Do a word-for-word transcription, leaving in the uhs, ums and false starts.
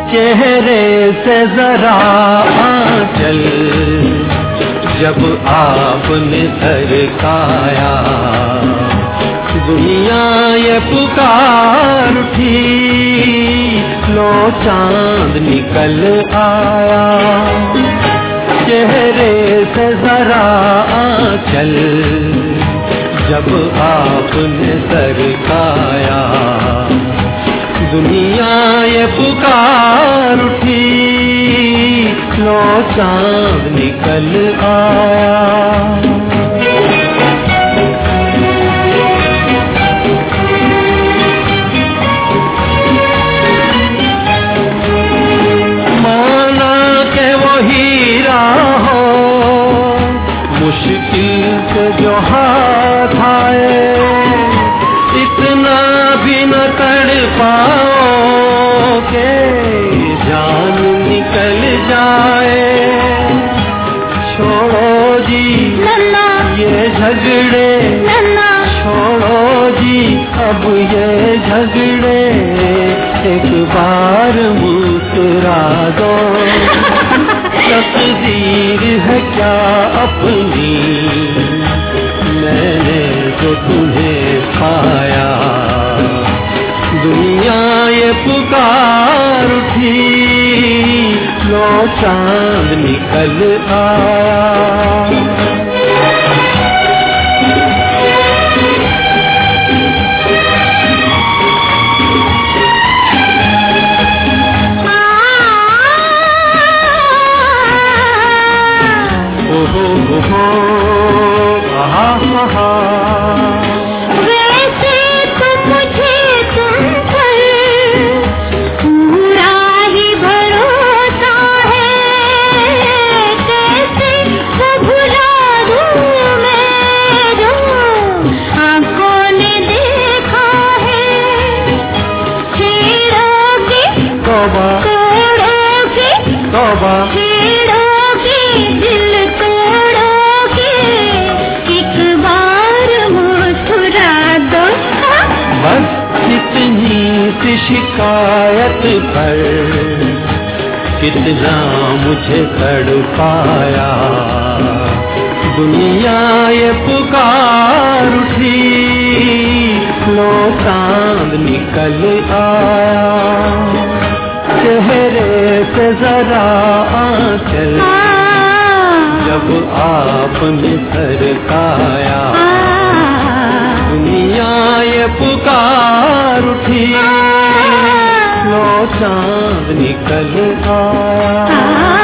चेहरे से जरा आंचल जब आपने सरकाया, दुनिया ये पुकार उठी, लो चांद निकल आया। चेहरे से जरा आंचल जब आपने सरकाया, दुनिया ये पुकार उठी, लो चांद निकल आया। मुश्किल से जो हाथ आए, इतना भी न तड़ पाओ के जान निकल जाए। छोड़ो जी ये झगड़े, छोड़ो जी अब ये झगड़े, एक बार मुस्कुरा दो। तकदीर है क्या अपनी, मैंने तो तुम्हें पाया। दुनिया ये पुकार उठी, लो चांद निकल आया। वैसे तो मुझे तुम पर पूरा ही भरोसा है, कैसे वो भुला दूं मैं जो आंखों ने देखा है। छेड़ोगे तौबा तोड़ोगे, तौबा छेड़ोगे दिल तोड़ोगे, एक बार मुस्कुरा दो। बस कितनी सी शिकायत पर कितना मुझे तड़पाया। दुनिया ये पुकार उठी, लो चांद निकल आया। चेहरे से जरा आंचल जब आपने सरकाया, दुनिया ये पुकार उठी, लो चांद निकल आया।